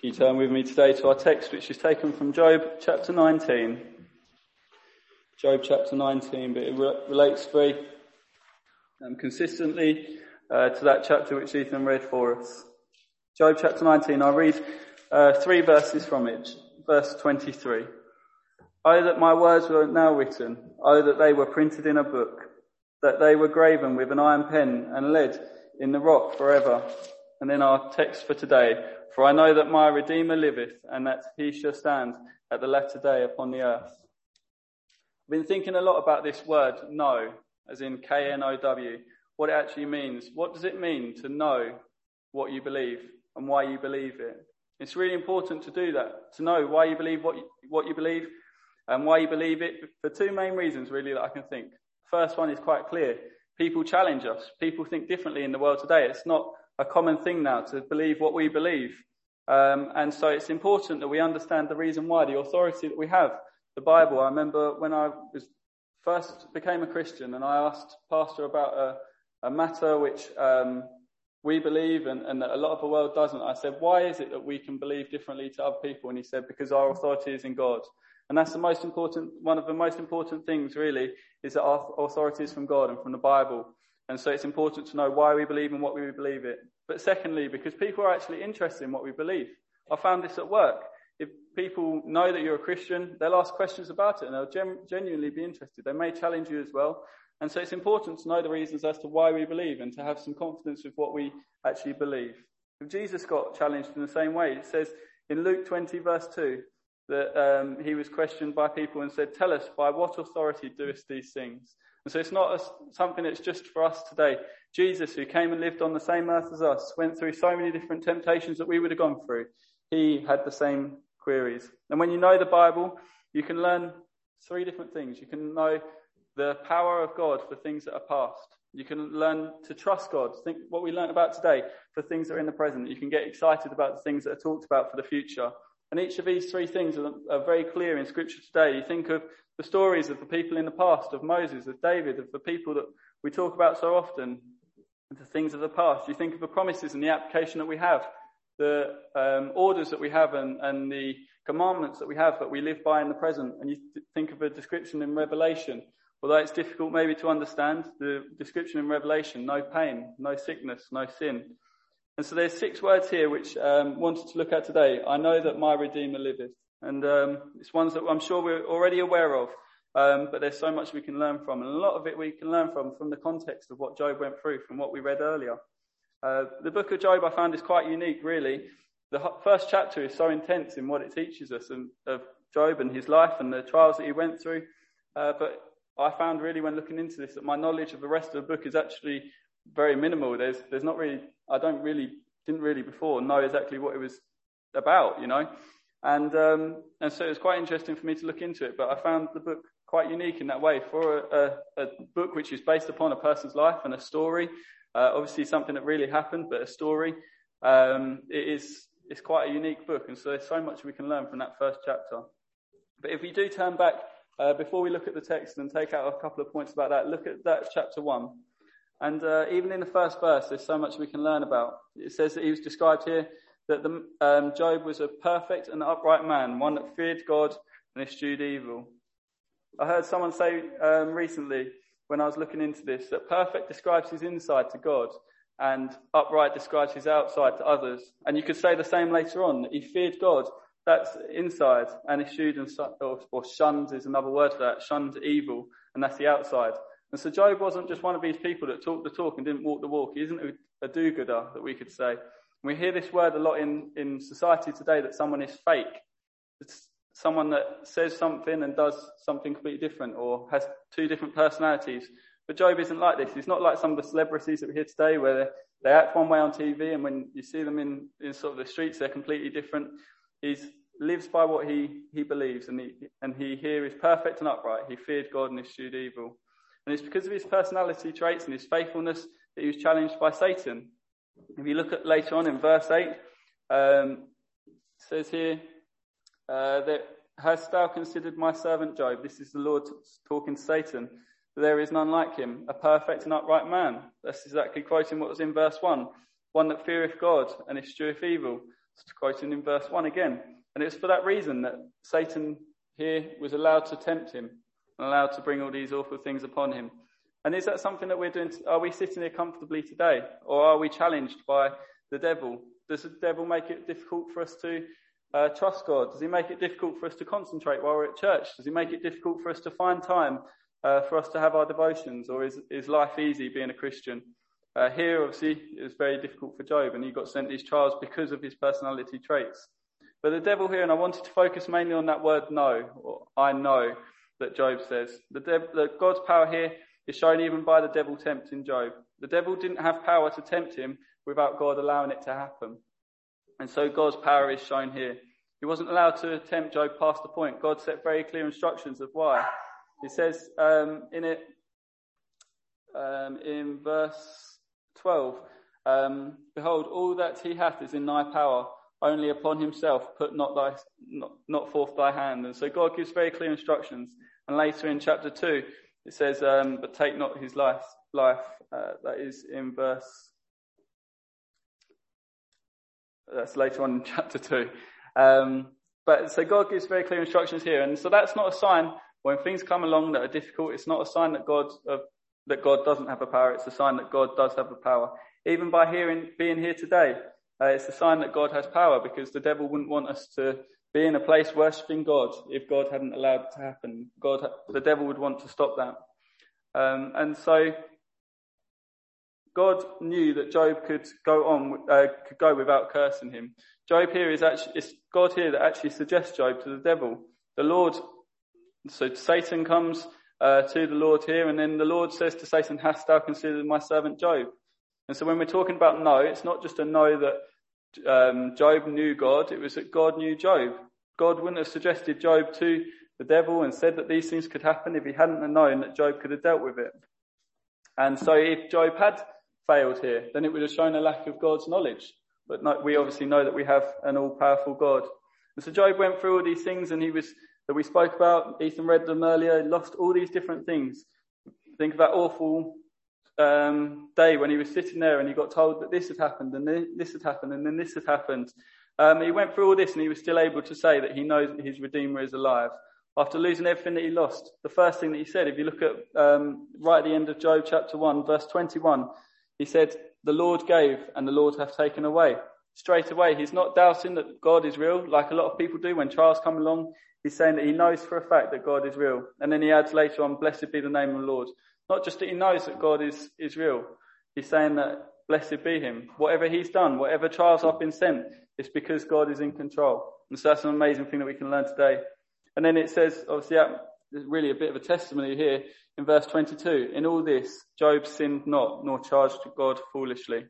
You turn with me today to our text, which is taken from Job chapter 19. Job chapter 19, but it relates very consistently to that chapter which Ethan read for us. Job chapter 19, I'll read 3 verses from it. Verse 23. Oh, that my words were now written. Oh, that they were printed in a book. That they were graven with an iron pen and lead in the rock forever. And then our text for today. For I know that my Redeemer liveth, and that he shall stand at the latter day upon the earth. I've been thinking a lot about this word, know, as in K-N-O-W, what it actually means. What does it mean to know what you believe and why you believe it? It's really important to do that, to know why you believe what you believe and why you believe it, for 2 main reasons, really, that I can think. First one is quite clear. People challenge us. People think differently in the world today. It's not a common thing now to believe what we believe. And so it's important that we understand the reason why, the authority that we have, the Bible. I remember when I first became a Christian and I asked Pastor about a matter which we believe and that a lot of the world doesn't. I said, why is it that we can believe differently to other people? And he said, because our authority is in God. And that's one of the most important things, really, is that our authority is from God and from the Bible. And so it's important to know why we believe and what we believe it. But secondly, because people are actually interested in what we believe. I found this at work. If people know that you're a Christian, they'll ask questions about it and they'll genuinely be interested. They may challenge you as well. And so it's important to know the reasons as to why we believe and to have some confidence with what we actually believe. If Jesus got challenged in the same way, it says in Luke 20 verse 2 that he was questioned by people and said, tell us, by what authority doest these things? And so it's not something that's just for us today. Jesus, who came and lived on the same earth as us, went through so many different temptations that we would have gone through. He had the same queries. And when you know the Bible, you can learn 3 different things. You can know the power of God for things that are past. You can learn to trust God. Think what we learned about today for things that are in the present. You can get excited about the things that are talked about for the future. And each of these 3 things are very clear in Scripture today. You think of the stories of the people in the past, of Moses, of David, of the people that we talk about so often, the things of the past. You think of the promises and the application that we have, the orders that we have and the commandments that we have that we live by in the present. And you think of a description in Revelation. Although it's difficult maybe to understand, the description in Revelation, no pain, no sickness, no sin. And so there's 6 words here which wanted to look at today. I know that my Redeemer liveth. And it's ones that I'm sure we're already aware of, but there's so much we can learn from. And a lot of it we can learn from the context of what Job went through, from what we read earlier. The book of Job I found is quite unique, really. The first chapter is so intense in what it teaches us of Job and his life and the trials that he went through. But I found really when looking into this that my knowledge of the rest of the book is actually very minimal. There's not really, didn't really before know exactly what it was about, you know. And so it was quite interesting for me to look into it, but I found the book quite unique in that way. For a book which is based upon a person's life and a story, obviously something that really happened, but a story, it's quite a unique book. And so there's so much we can learn from that first chapter. But if we do turn back, before we look at the text and take out a couple of points about that, look at that chapter 1. And even in the first verse, there's so much we can learn about. It says that he was described here that Job was a perfect and upright man, one that feared God and eschewed evil. I heard someone say recently, when I was looking into this, that perfect describes his inside to God and upright describes his outside to others. And you could say the same later on, that he feared God, that's inside, and eschewed or shunned is another word for that, shunned evil, and that's the outside. And so Job wasn't just one of these people that talked the talk and didn't walk the walk. He isn't a do-gooder, that we could say. We hear this word a lot in society today, that someone is fake. It's someone that says something and does something completely different, or has 2 different personalities. But Job isn't like this. He's not like some of the celebrities that we hear today, where they act one way on TV, and when you see them in sort of the streets, they're completely different. He lives by what he believes, and he here is perfect and upright. He feared God and eschewed evil. And it's because of his personality traits and his faithfulness that he was challenged by Satan. If you look at later on in verse 8, it says here, that hast thou considered my servant Job? This is the Lord talking to Satan. There is none like him, a perfect and upright man. That's exactly quoting what was in verse 1. One that feareth God and escheweth evil. It's quoting in verse 1 again. And it's for that reason that Satan here was allowed to tempt him and allowed to bring all these awful things upon him. And is that something that we're doing? Are we sitting here comfortably today? Or are we challenged by the devil? Does the devil make it difficult for us to trust God? Does he make it difficult for us to concentrate while we're at church? Does he make it difficult for us to find time for us to have our devotions? Or is life easy being a Christian? Here, obviously, it was very difficult for Job, and he got sent these trials because of his personality traits. But the devil here, and I wanted to focus mainly on that word know, or I know, that Job says. That God's power here is shown even by the devil tempting Job. The devil didn't have power to tempt him without God allowing it to happen. And so God's power is shown here. He wasn't allowed to tempt Job past the point. God set very clear instructions of why. He says in verse 12, behold, all that he hath is in thy power, only upon himself put not forth thy hand. And so God gives very clear instructions. And later in chapter 2, it says, but take not his life. That is in verse... That's later on in chapter 2. But so God gives very clear instructions here. And so that's not a sign when things come along that are difficult. It's not a sign that God doesn't have the power. It's a sign that God does have the power. Even by being here today, it's a sign that God has power, because the devil wouldn't want us to be in a place worshipping God if God hadn't allowed it to happen. The devil would want to stop that. And so God knew that Job could go without cursing him. Job here it's God here that actually suggests Job to the devil. So Satan comes to the Lord here, and then the Lord says to Satan, hast thou considered my servant Job? And so when we're talking about know, it's not just a know that Job knew God, it was that God knew Job. God wouldn't have suggested Job to the devil and said that these things could happen if he hadn't known that Job could have dealt with it. And so if Job had failed here, then it would have shown a lack of God's knowledge. But we obviously know that we have an all-powerful God. And so Job went through all these things, and that we spoke about. Ethan read them earlier. He lost all these different things. Think of that awful day when he was sitting there and he got told that this had happened and this had happened and then this had happened. He went through all this, and he was still able to say that he knows that his Redeemer is alive. After losing everything that he lost, the first thing that he said, if you look at right at the end of Job chapter 1, verse 21, he said, the Lord gave and the Lord hath taken away. Straight away, he's not doubting that God is real, like a lot of people do when trials come along. He's saying that he knows for a fact that God is real. And then he adds later on, blessed be the name of the Lord. Not just that he knows that God is real. He's saying that blessed be him. Whatever he's done, whatever trials have been sent, it's because God is in control. And so that's an amazing thing that we can learn today. And then it says, obviously, there's really a bit of a testimony here in verse 22. In all this, Job sinned not, nor charged God foolishly.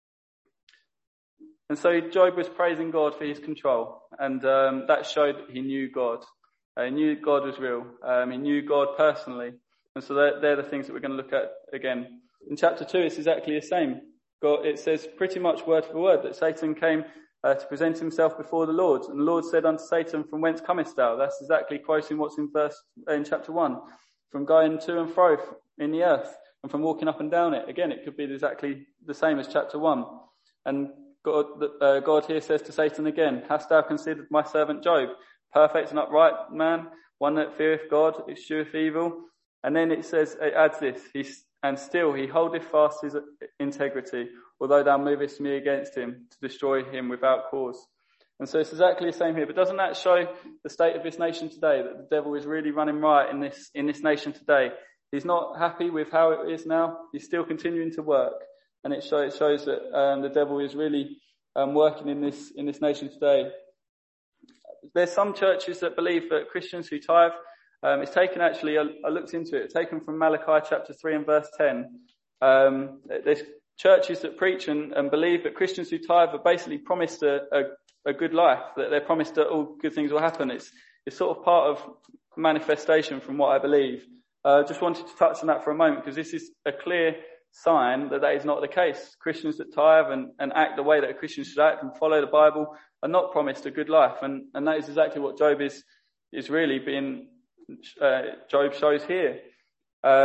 And so Job was praising God for his control. And that showed that he knew God. He knew God was real. He knew God personally. And so they're the things that we're going to look at again. In chapter 2, it's exactly the same. It says pretty much word for word that Satan came to present himself before the Lord. And the Lord said unto Satan, from whence comest thou? That's exactly quoting what's in chapter 1. From going to and fro in the earth, and from walking up and down it. Again, it could be exactly the same as chapter 1. And God here says to Satan again, hast thou considered my servant Job, perfect and upright man, one that feareth God, escheweth evil? And then it adds this, and still he holdeth fast his integrity, although thou movest me against him to destroy him without cause. And so it's exactly the same here. But doesn't that show the state of this nation today, that the devil is really running riot in this nation today? He's not happy with how it is now. He's still continuing to work. And it shows that the devil is really working in this nation today. There's some churches that believe that Christians who tithe, it's taken actually, I looked into it, taken from Malachi chapter 3 and verse 10. There's churches that preach and believe that Christians who tithe are basically promised a good life, that they're promised that all good things will happen. It's sort of part of manifestation from what I believe. Just wanted to touch on that for a moment, because this is a clear sign that is not the case. Christians that tithe and act the way that a Christian should act and follow the Bible are not promised a good life. And that is exactly what Job is really being, Job shows here.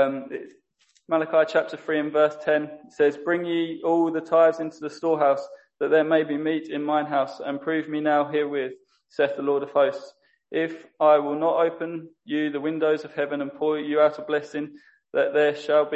Malachi chapter 3 and verse 10 says, bring ye all the tithes into the storehouse, that there may be meat in mine house, and prove me now herewith, saith the Lord of hosts, if I will not open you the windows of heaven and pour you out a blessing, that there shall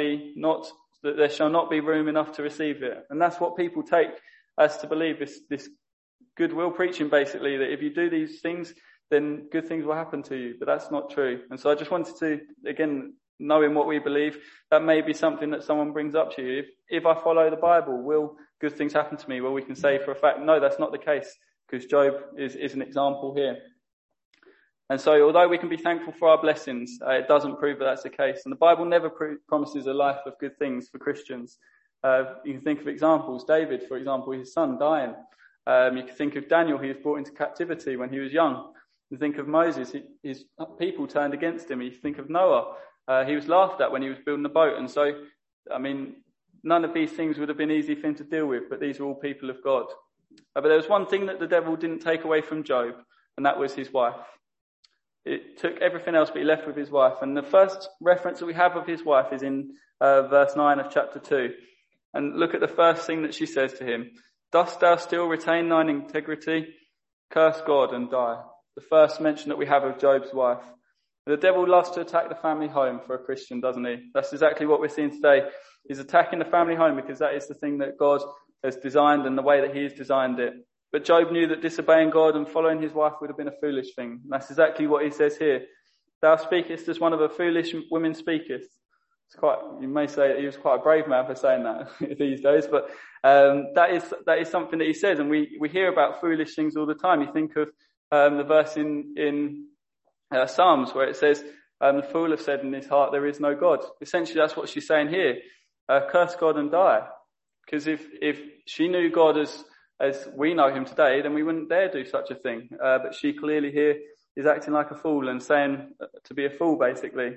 not be room enough to receive it. And that's what people take as to believe, this goodwill preaching, basically, that if you do these things, then good things will happen to you. But that's not true. And so I just wanted to, again, knowing what we believe, that may be something that someone brings up to you. If I follow the Bible, will good things happen to me? Well, we can say for a fact, no, that's not the case, because Job is an example here. And so although we can be thankful for our blessings, it doesn't prove that that's the case. And the Bible never promises a life of good things for Christians. You can think of examples. David, for example, his son dying. You can think of Daniel, he was brought into captivity when he was young. You think of Moses, his people turned against him. You think of Noah, he was laughed at when he was building a boat. And so, I mean, none of these things would have been easy for him to deal with, but these are all people of God. But there was one thing that the devil didn't take away from Job, and that was his wife. It took everything else, but he left with his wife. And the first reference that we have of his wife is in verse 9 of chapter 2. And look at the first thing that she says to him. Dost thou still retain thine integrity? Curse God and die. The first mention that we have of Job's wife. The devil loves to attack the family home for a Christian, doesn't he? That's exactly what we're seeing today. He's attacking the family home because that is the thing that God has designed and the way that he has designed it. But Job knew that disobeying God and following his wife would have been a foolish thing. And that's exactly what he says here. Thou speakest as one of a foolish women speaketh. You may say he was quite a brave man for saying that these days, but that is something that he says, and we hear about foolish things all the time. You think of the verse in Psalms where it says, the fool have said in his heart, there is no God. Essentially, that's what she's saying here. Curse God and die. Because if she knew God as we know him today, then we wouldn't dare do such a thing. But she clearly here is acting like a fool and saying to be a fool, basically.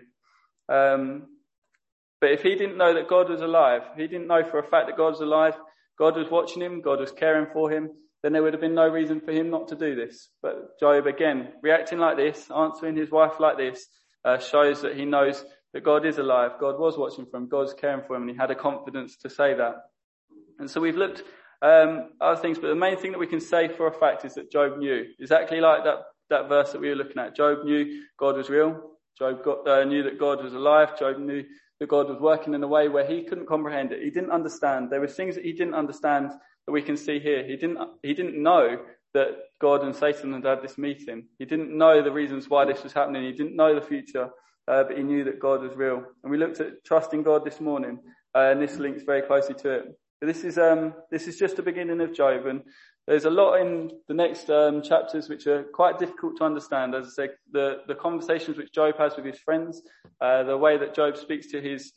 But if he didn't know that God was alive, he didn't know for a fact that God was alive, God was watching him, God was caring for him, then there would have been no reason for him not to do this. But Job, again, reacting like this, answering his wife like this, shows that he knows that God is alive, God was watching for him, God's caring for him, and he had a confidence to say that. And so we've looked other things, but the main thing that we can say for a fact is that Job knew. Exactly like that verse that we were looking at. Job knew God was real. Job knew that God was alive. Job knew that God was working in a way where he couldn't comprehend it. He didn't understand. There were things that he didn't understand that we can see here. He didn't know that God and Satan had this meeting. He didn't know the reasons why this was happening. He didn't know the future, but he knew that God was real. And we looked at trusting God this morning, and this links very closely to it. But this is just the beginning of Job, and there's a lot in the next chapters which are quite difficult to understand. As I said, the conversations which Job has with his friends, the way that Job speaks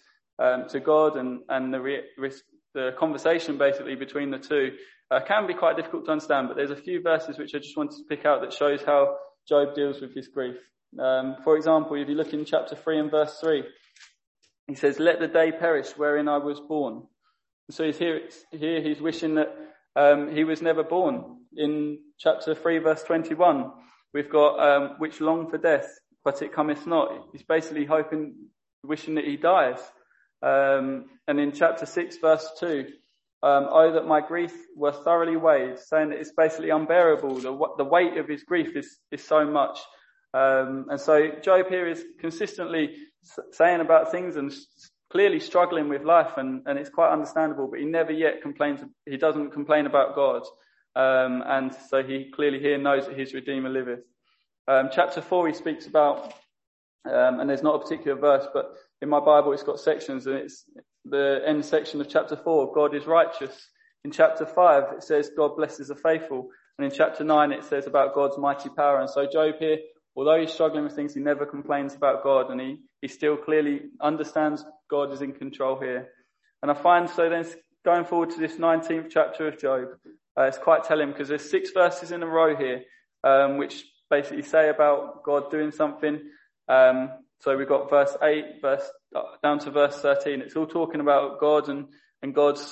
to God, and the conversation basically between the two can be quite difficult to understand. But there's a few verses which I just wanted to pick out that shows how Job deals with his grief. For example, if you look in chapter 3 and verse 3, he says, "Let the day perish wherein I was born." So here he's wishing that he was never born. In chapter 3 verse 21, we've got which long for death, but it cometh not. He's basically wishing that he dies. And in chapter 6 verse 2, oh that my grief were thoroughly weighed, saying that it's basically unbearable. The weight of his grief is so much. And so Job here is consistently saying about things and clearly struggling with life, and it's quite understandable, but he never yet complains. He doesn't complain about God. And so he clearly here knows that his Redeemer liveth. Chapter 4 he speaks about, and there's not a particular verse, but in my Bible it's got sections, and it's the end section of chapter 4, God is righteous. In chapter 5 it says God blesses the faithful, and in chapter 9 it says about God's mighty power. And so Job here, although he's struggling with things, he never complains about God, and he still clearly understands God is in control here. And I find, so then going forward to this 19th chapter of Job, it's quite telling because there's 6 verses in a row here, which basically say about God doing something. So we've got verse 8, down to verse 13. It's all talking about God and God's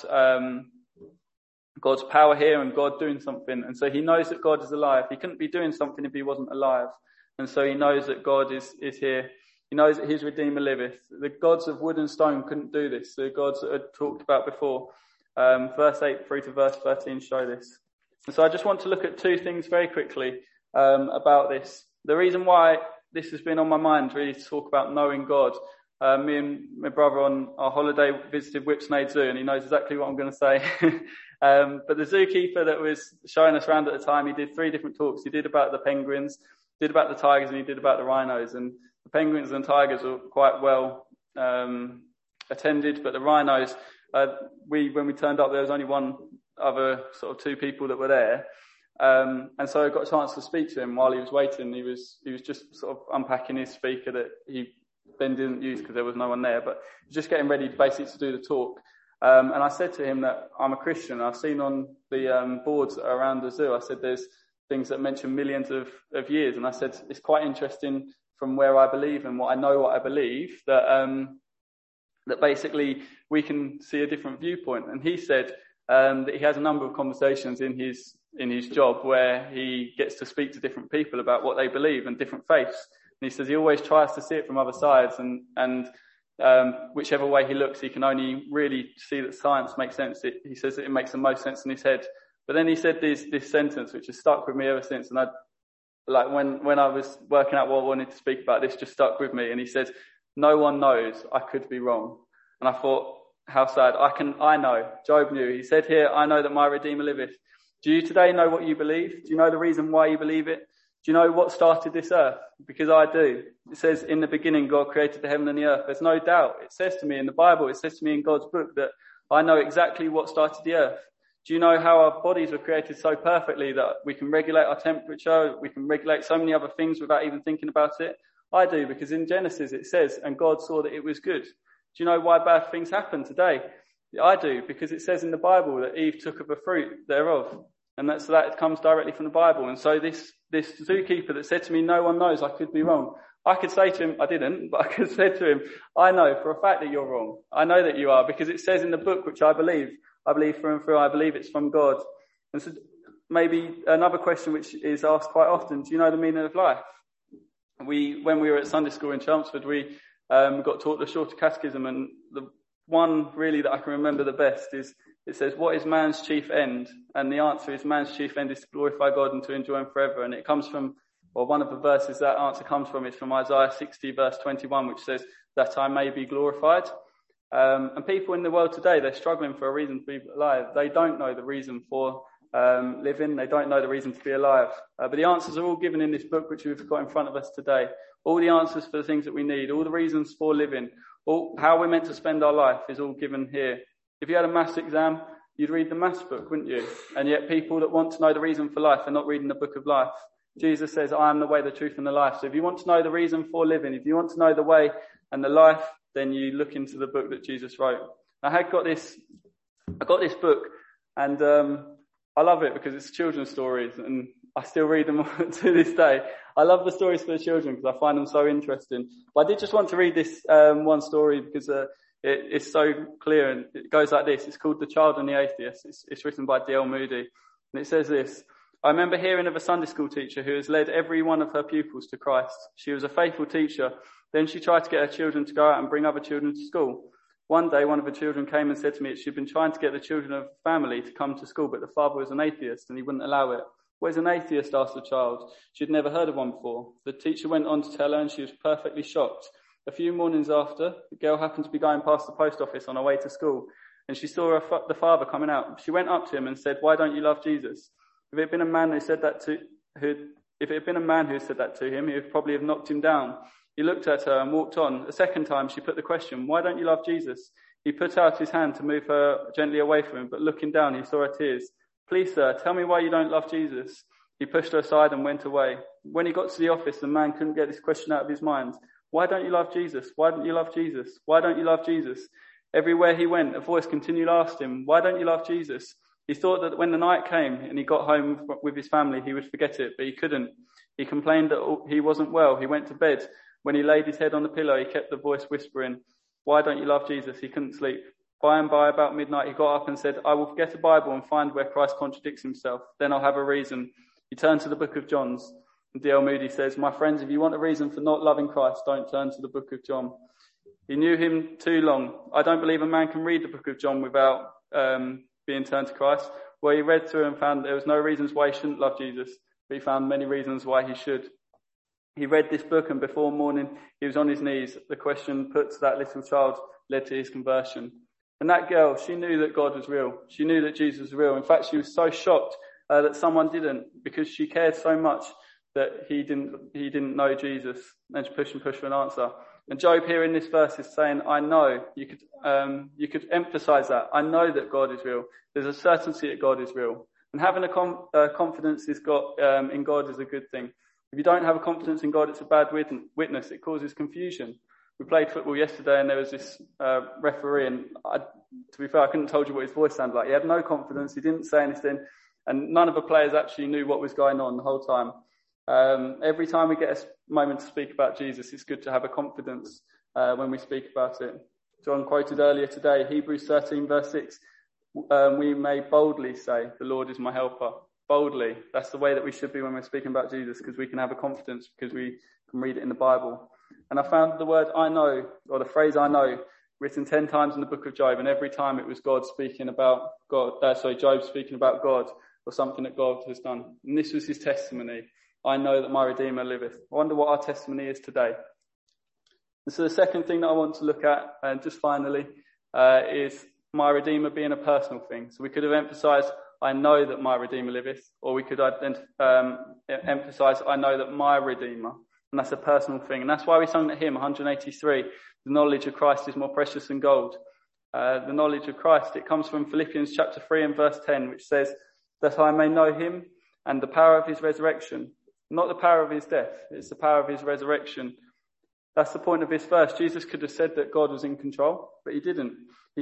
power here and God doing something. And so he knows that God is alive. He couldn't be doing something if he wasn't alive. And so he knows that God is here. He knows that his Redeemer liveth. The gods of wood and stone couldn't do this. The gods that I talked about before. Verse 8 through to verse 13 show this. And so I just want to look at two things very quickly about this. The reason why this has been on my mind really to talk about knowing God. Me and my brother on our holiday visited Whipsnade Zoo, and he knows exactly what I'm going to say. But the zookeeper that was showing us around at the time, he did 3 different talks. He did about the penguins, did about the tigers, and he did about the rhinos. And the penguins and tigers were quite well attended, but the rhinos, when we turned up, there was only one other sort of 2 people that were there. And so I got a chance to speak to him while he was waiting. He was just sort of unpacking his speaker that he then didn't use because there was no one there, but just getting ready basically to do the talk. And I said to him that I'm a Christian. I've seen on the boards around the zoo, I said there's things that mention millions of years. And I said it's quite interesting from where I believe and what I believe, that that basically we can see a different viewpoint. And he said that he has a number of conversations in his job where he gets to speak to different people about what they believe and different faiths. And he says he always tries to see it from other sides, and whichever way he looks, he can only really see that science makes sense. He says that it makes the most sense in his head. But then he said this sentence, which has stuck with me ever since. And when I was working out what I wanted to speak about, this just stuck with me. And he said, "No one knows. I could be wrong." And I thought, how sad. I know. Job knew. He said here, "I know that my Redeemer liveth." Do you today know what you believe? Do you know the reason why you believe it? Do you know what started this earth? Because I do. It says in the beginning, God created the heaven and the earth. There's no doubt. It says to me in the Bible, it says to me in God's book that I know exactly what started the earth. Do you know how our bodies were created so perfectly that we can regulate our temperature? We can regulate so many other things without even thinking about it? I do, because in Genesis it says, and God saw that it was good. Do you know why bad things happen today? I do, because it says in the Bible that Eve took of the fruit thereof. And that comes directly from the Bible. And so this zookeeper that said to me, "No one knows," I could be wrong. I could say to him, I didn't, but I could say to him, "I know for a fact that you're wrong. I know that you are, because it says in the book, which I believe through and through, I believe it's from God." And so maybe another question which is asked quite often, do you know the meaning of life? When we were at Sunday school in Chelmsford, we got taught the Shorter Catechism, and the one really that I can remember the best is, it says, "What is man's chief end?" And the answer is, man's chief end is to glorify God and to enjoy him forever. And it comes from, or one of the verses that answer comes from is from Isaiah 60 verse 21, which says, "That I may be glorified." And people in the world today, they're struggling for a reason to be alive. They don't know the reason for living. They don't know the reason to be alive. But the answers are all given in this book, which we've got in front of us today. All the answers for the things that we need, all the reasons for living, all how we're meant to spend our life is all given here. If you had a maths exam, you'd read the maths book, wouldn't you? And yet people that want to know the reason for life are not reading the book of life. Jesus says, "I am the way, the truth, and the life." So if you want to know the reason for living, if you want to know the way and the life, then you look into the book that Jesus wrote. I got this book, and I love it because it's children's stories, and I still read them to this day. I love the stories for the children because I find them so interesting. But I did just want to read this one story because it's so clear, and it goes like this. It's called "The Child and the Atheist." It's written by D.L. Moody, and it says this: "I remember hearing of a Sunday school teacher who has led every one of her pupils to Christ. She was a faithful teacher. Then she tried to get her children to go out and bring other children to school. One day, one of the children came and said to me that she'd been trying to get the children of the family to come to school, but the father was an atheist and he wouldn't allow it. 'What is an atheist?' asked the child. She'd never heard of one before. The teacher went on to tell her, and she was perfectly shocked. A few mornings after, the girl happened to be going past the post office on her way to school, and she saw the father coming out. She went up to him and said, 'Why don't you love Jesus?' If it had been a man who said that to him, he would probably have knocked him down. He looked at her and walked on. A second time, she put the question, 'Why don't you love Jesus?' He put out his hand to move her gently away from him, but looking down, he saw her tears. 'Please, sir, tell me why you don't love Jesus.' He pushed her aside and went away. When he got to the office, the man couldn't get this question out of his mind. 'Why don't you love Jesus? Why don't you love Jesus? Why don't you love Jesus?' Everywhere he went, a voice continually asked him, 'Why don't you love Jesus?' He thought that when the night came and he got home with his family, he would forget it, but he couldn't. He complained that he wasn't well. He went to bed. When he laid his head on the pillow, he kept the voice whispering, 'Why don't you love Jesus?' He couldn't sleep. By and by, about midnight, he got up and said, 'I will get a Bible and find where Christ contradicts himself. Then I'll have a reason.' He turned to the book of John. And D.L. Moody says, 'My friends, if you want a reason for not loving Christ, don't turn to the book of John.' He knew him too long. I don't believe a man can read the book of John without being turned to Christ? Well, he read through and found there was no reasons why he shouldn't love Jesus, but he found many reasons why he should. He read this book, and before morning he was on his knees. The question put to that little child led to his conversion. And that girl, she knew that God was real. She knew that Jesus was real. In fact, she was so shocked that someone didn't, because she cared so much that he didn't know Jesus. And she pushed and pushed for an answer. And Job here in this verse is saying, I know. You could emphasize that. I know that God is real. There's a certainty that God is real. And having a confidence in God is a good thing. If you don't have a confidence in God, it's a bad witness. It causes confusion. We played football yesterday, and there was this referee, and to be fair, I couldn't have told you what his voice sounded like. He had no confidence. He didn't say anything, and none of the players actually knew what was going on the whole time. Every time we get a moment to speak about Jesus, it's good to have a confidence when we speak about it. John quoted earlier today, Hebrews 13 verse 6, we may boldly say, the Lord is my helper. Boldly. That's the way that we should be when we're speaking about Jesus, because we can have a confidence, because we can read it in the Bible. And I found the word I know, or the phrase I know, written 10 times in the book of Job, and every time it was Job speaking about God, or something that God has done. And this was his testimony. I know that my Redeemer liveth. I wonder what our testimony is today. And so the second thing that I want to look at, and just finally, is my Redeemer being a personal thing. So we could have emphasized, I know that my Redeemer liveth, or we could emphasize, I know that my Redeemer. And that's a personal thing. And that's why we sung that hymn, 183, the knowledge of Christ is more precious than gold. The knowledge of Christ, it comes from Philippians chapter 3 and verse 10, which says, that I may know him and the power of his resurrection. Not the power of his death, it's the power of his resurrection. That's the point of this verse. Jesus could have said that God was in control, but he didn't. He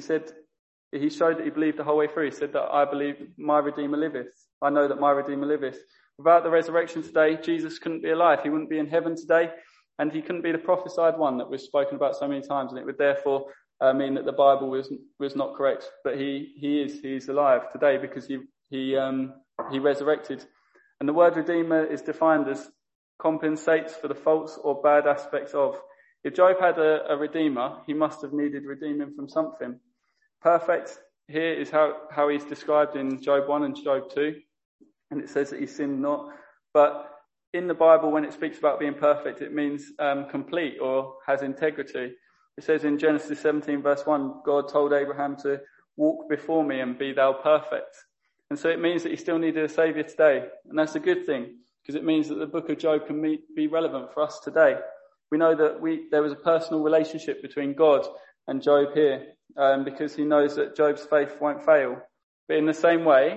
showed that he believed the whole way through. He said that I believe my Redeemer liveth. I know that my Redeemer liveth. Without the resurrection today, Jesus couldn't be alive. He wouldn't be in heaven today, and he couldn't be the prophesied one that was spoken about so many times, and it would therefore mean that the Bible was not correct. But he's alive today because he resurrected. And the word Redeemer is defined as compensates for the faults or bad aspects of. If Job had a Redeemer, he must have needed redeeming from something. Perfect here is how he's described in Job 1 and Job 2. And it says that he sinned not. But in the Bible, when it speaks about being perfect, it means complete or has integrity. It says in Genesis 17 verse 1, God told Abraham to walk before me and be thou perfect. And so it means that he still needed a saviour today. And that's a good thing, because it means that the book of Job can be relevant for us today. We know that there was a personal relationship between God and Job here, because he knows that Job's faith won't fail. But in the same way,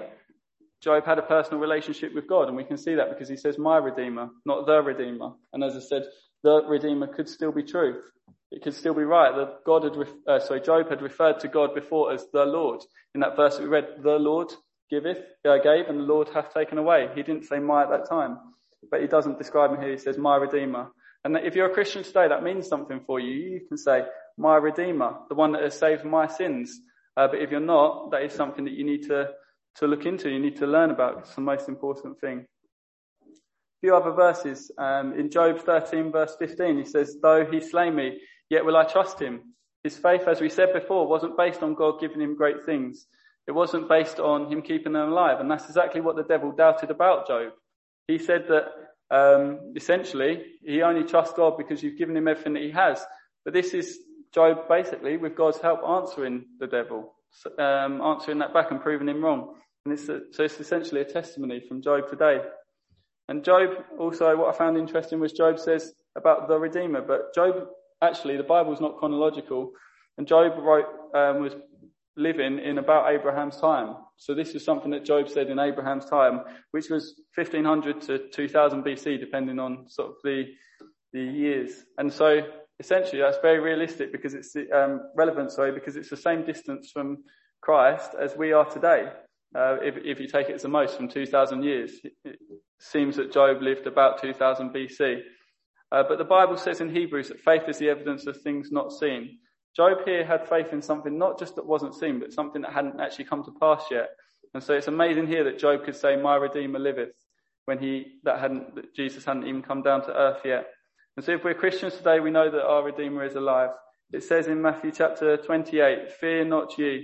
Job had a personal relationship with God, and we can see that because he says my Redeemer, not the Redeemer. And as I said, the Redeemer could still be true. It could still be right that Job had referred to God before as the Lord. In that verse that we read, the Lord gave, and the Lord hath taken away. He didn't say my at that time, but he doesn't describe him here. He says my Redeemer. And if you're a Christian today, that means something for you. You can say my Redeemer, the one that has saved my sins. But if you're not, that is something that you need to look into. You need to learn about. It's the most important thing. A few other verses. In Job 13 verse 15, he says, though he slay me, yet will I trust him. His faith, as we said before, wasn't based on God giving him great things. It wasn't based on him keeping them alive. And that's exactly what the devil doubted about Job. He said that essentially he only trusts God because you've given him everything that he has. But this is Job basically, with God's help, answering the devil, answering that back and proving him wrong. And so it's essentially a testimony from Job today. And Job also, what I found interesting was Job says about the Redeemer. But Job, actually, the Bible's not chronological. And Job was living in about Abraham's time. So this is something that Job said in Abraham's time, which was 1500 to 2000 BC, depending on sort of the years. And so essentially that's very realistic because it's relevant, because it's the same distance from Christ as we are today. If you take it as the most from 2000 years, it seems that Job lived about 2000 BC. But the Bible says in Hebrews that faith is the evidence of things not seen. Job here had faith in something not just that wasn't seen, but something that hadn't actually come to pass yet. And so it's amazing here that Job could say, my Redeemer liveth, when that Jesus hadn't even come down to earth yet. And so if we're Christians today, we know that our Redeemer is alive. It says in Matthew chapter 28, fear not ye,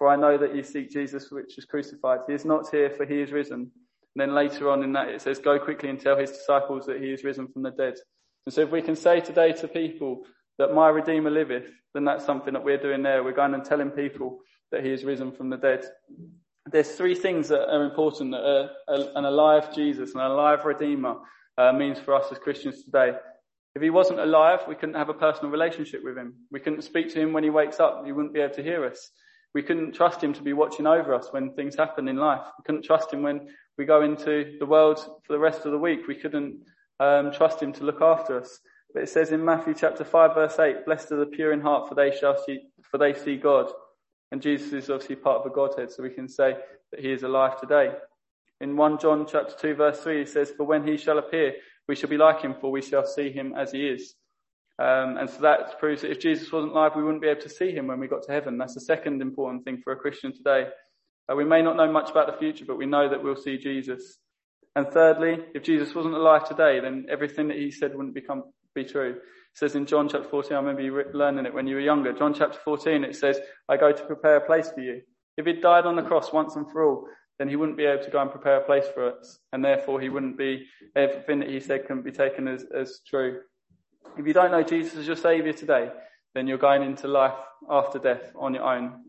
for I know that you seek Jesus which was crucified. He is not here, for he is risen. And then later on in that it says, go quickly and tell his disciples that he is risen from the dead. And so if we can say today to people that my Redeemer liveth, then that's something that we're doing there. We're going and telling people that he is risen from the dead. There's three things that are important that an alive Jesus, an alive Redeemer means for us as Christians today. If he wasn't alive, we couldn't have a personal relationship with him. We couldn't speak to him when he wakes up. He wouldn't be able to hear us. We couldn't trust him to be watching over us when things happen in life. We couldn't trust him when we go into the world for the rest of the week. We couldn't trust him to look after us. But it says in Matthew chapter 5 verse 8, blessed are the pure in heart, for they see God. And Jesus is obviously part of the Godhead, so we can say that he is alive today. In 1 John chapter 2 verse 3, it says, for when he shall appear, we shall be like him, for we shall see him as he is. And so that proves that if Jesus wasn't alive, we wouldn't be able to see him when we got to heaven. That's the second important thing for a Christian today. We may not know much about the future, but we know that we'll see Jesus. And thirdly, if Jesus wasn't alive today, then everything that he said wouldn't be true. It says in John chapter 14, I remember you learning it when you were younger. John chapter 14, it says, I go to prepare a place for you. If he'd died on the cross once and for all, then he wouldn't be able to go and prepare a place for us. And therefore he wouldn't be, everything that he said couldn't be taken as true. If you don't know Jesus as your Saviour today, then you're going into life after death on your own.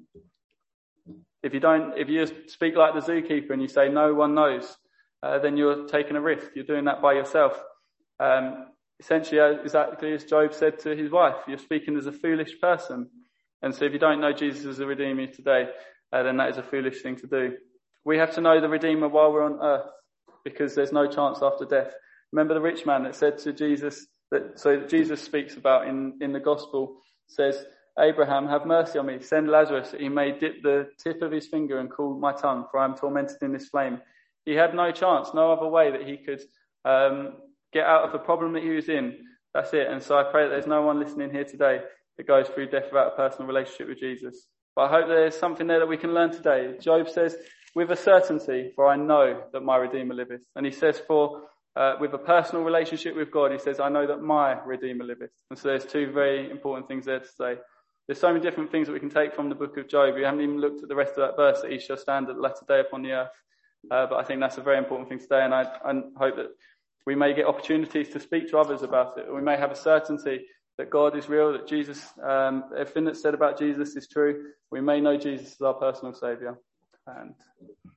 If you speak like the zookeeper and you say no one knows, then you're taking a risk. You're doing that by yourself. Essentially, exactly as Job said to his wife, you're speaking as a foolish person. And so if you don't know Jesus as a Redeemer today, then that is a foolish thing to do. We have to know the Redeemer while we're on earth, because there's no chance after death. Remember the rich man that said to Jesus, that Jesus speaks about in the gospel, says, Abraham, have mercy on me, send Lazarus that he may dip the tip of his finger and cool my tongue, for I am tormented in this flame. He had no chance, no other way that he could get out of the problem that he was in. That's it. And so I pray that there's no one listening here today that goes through death without a personal relationship with Jesus. But I hope there's something there that we can learn today. Job says, with a certainty, for I know that my Redeemer liveth. And he says, with a personal relationship with God, he says, I know that my Redeemer liveth. And so there's two very important things there to say. There's so many different things that we can take from the book of Job. We haven't even looked at the rest of that verse, that he shall stand at the latter day upon the earth. But I think that's a very important thing today, and I hope that we may get opportunities to speak to others about it. Or we may have a certainty that God is real, that Jesus, everything that's said about Jesus is true. We may know Jesus as our personal Saviour. And